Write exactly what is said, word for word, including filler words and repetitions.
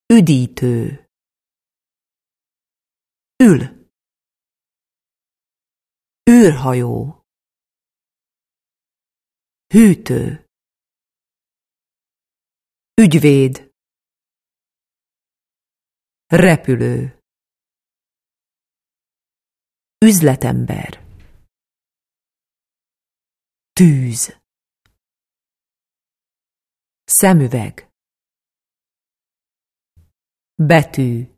Üdítő. Ül. űrhajó. Hűtő. Ügyvéd. Repülő. Üzletember. Tűz. Szemüveg. Betű.